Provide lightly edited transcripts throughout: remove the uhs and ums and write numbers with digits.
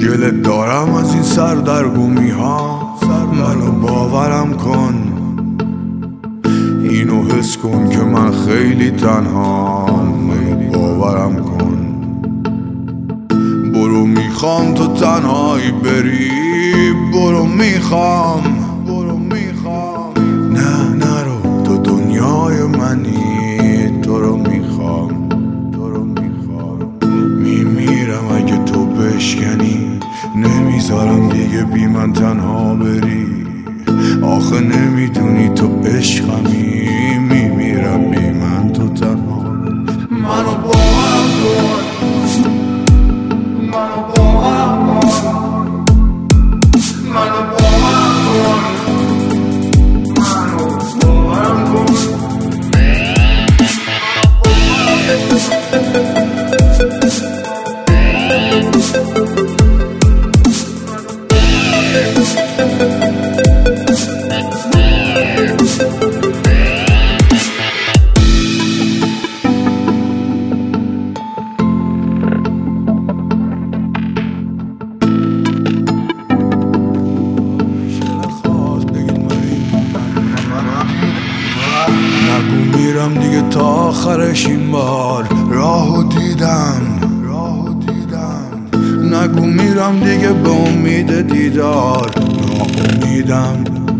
گله دارم از این سردرگمی ها، منو باورم کن، اینو حس کن که من خیلی تنهام، منو باورم کن. برو میخوام تو تنهایی بری، برو میخوام نه نرو، تو دنیای منی، تو رو میخوام میمیرم اگه تو بشکنی، نمیذارم دیگه بی من تنها بری، آخه نمیدونی تو عشقمی، میمیرم بی من تو تنها بری. منو باورم کن، منو باورم کن، منو باورم کن، منو باورم کن. نگو میرم دیگه تا آخرش این بار، راهو دیدم نگو میرم دیگه به امید دیدار، ناامیدم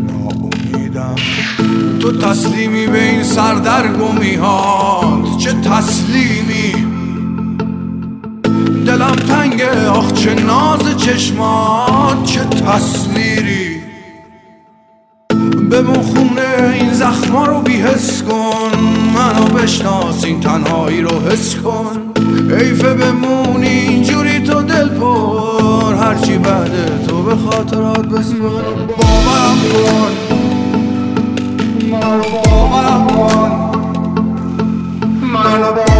تو تسلیمی به این سردرگمی هات، چه تسلیمی، دلم تنگه آخ چه ناز چشمات، چه تصویری، بمون خونه این زخما رو بی‌حس کن، منو بشناس این تنهایی رو حس کن، حیفه بمونی اینجوری تو دل پر، هرچی بعد تو به خاطرات بسپر. باورم کن، منو باورم کن، منو باورم کن.